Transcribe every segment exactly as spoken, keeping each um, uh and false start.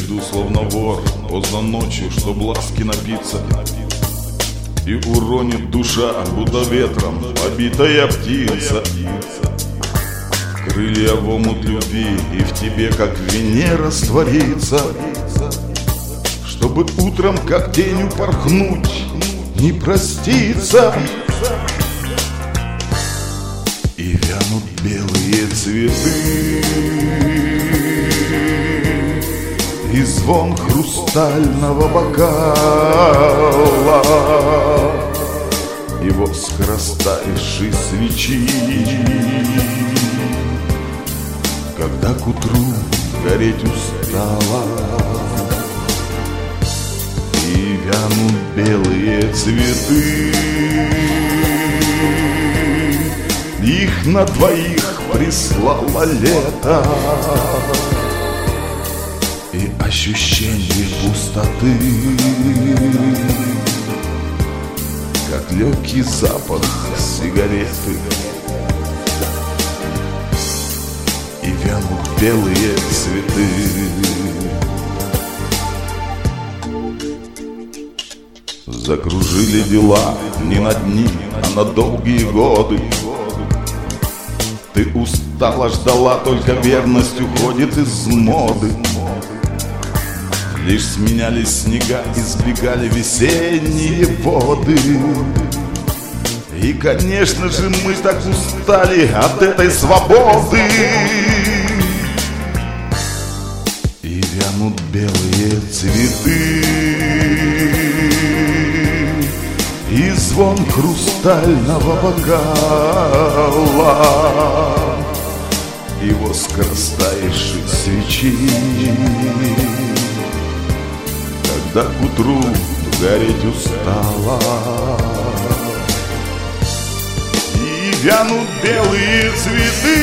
иду словно вор поздно ночью, чтоб ласки напиться. И уронит душа, будто ветром побитая птица. Крылья в омут любви, и в тебе, как в вине, раствориться. Чтобы утром, как тень, упорхнуть, не проститься. И вянут белые цветы, и звон хрустального бокала, и воск растаявшей свечи. Когда к утру гореть устала, и вянут белые цветы, их на двоих прислало лето. И ощущение пустоты, как легкий запах сигареты. И вянут белые цветы. Закружили дела не на дни, а на долгие годы. Ты устала, ждала, только верность уходит из моды. Лишь сменялись снега, избегали весенние воды. И, конечно же, мы так устали от этой свободы. И вянут белые цветы, и звон хрустального бокала, и воск растаявшей свечи. Когда к утру гореть устала, и вянут белые цветы,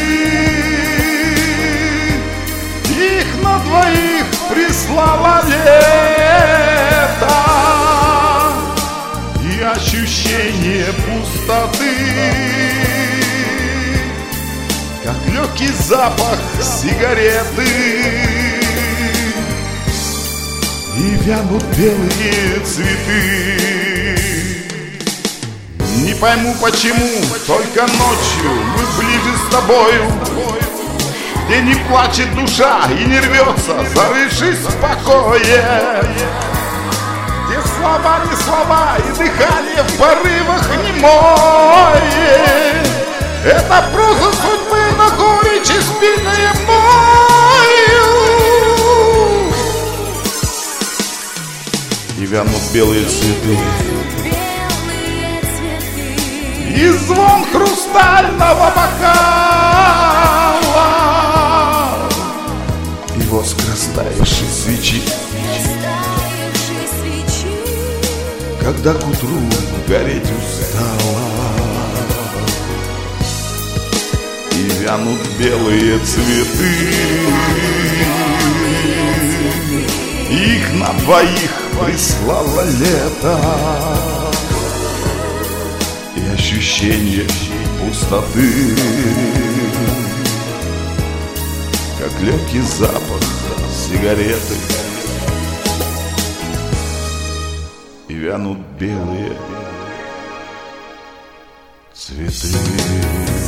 их на двоих прислало лето. И ощущение пустоты, как легкий запах сигареты. И вянут белые цветы. Не пойму почему, только ночью мы ближе с тобою, где не плачет душа и не рвется, зарывшись в покое, где слова не слова и дыхание в порывах немое. Это проза судьбы, но горечь испитая мною. И вянут белые цветы, и звон хрустального бокала, и воск растаявшей свечи. Когда к утру гореть устала, и вянут белые цветы, их на двоих прислало лето. И ощущение пустоты, как легкий запах сигареты. И вянут белые цветы.